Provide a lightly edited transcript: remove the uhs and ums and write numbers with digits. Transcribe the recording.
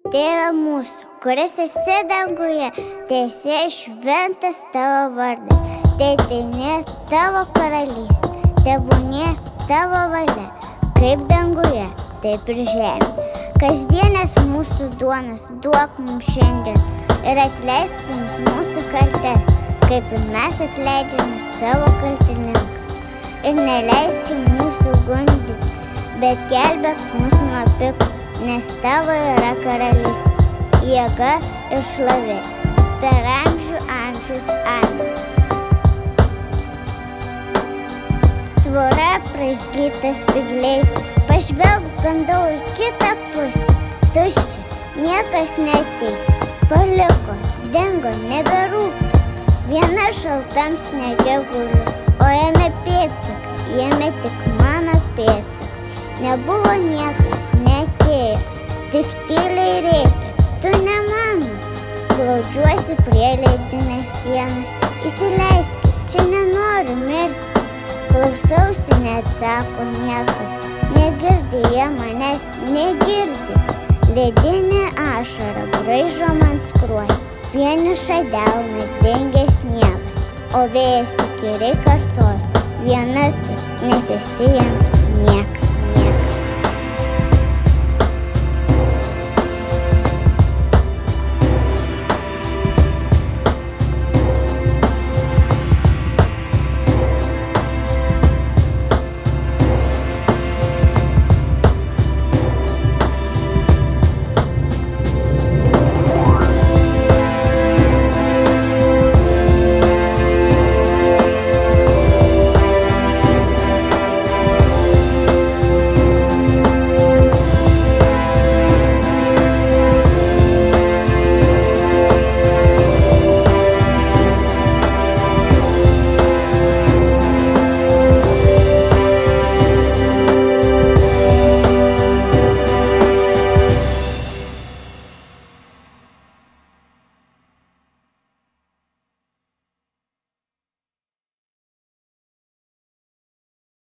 Tėve mūsų, kuris esi danguje, teesie šventas tavo vardas, teateinie tavo karalystė, tebūnie tavo valia, kaip danguje, taip ir žemėje. Kasdienės mūsų duonos duok mums šiandien ir atleisk mums mūsų kaltes, kaip ir mes atleidžiame savo kaltininkams. Ir neleisk mūsų gundyti, bet gelbėk mūsų nuo pikto, nes tavo yra karalystė, jėga ir šlovė, per amžių amžius. Amen. Tvora praizgyta spygliais, pažvelgt bandau į kitą pusę, tuščia, niekas neateis, paliko, dingo, neberūpi, viena šaltam sniege guliu, o jame pėdsakai, jame tik mano pėdsakai, nebuvo niekas, neatėjo, tik tyliai rėkia, tu ne mano, glaudžiuosi prie ledinės sienos, įsileiskit, čia nenoriu mirti, klausausi, neatsako niekas, negirdi jie manęs, negirdi, ledinė ašara braižo man skruostį, vienišą delną dengia sniegas, o vėjas įkyriai kartoja, viena tu, nes esi jiems niekas.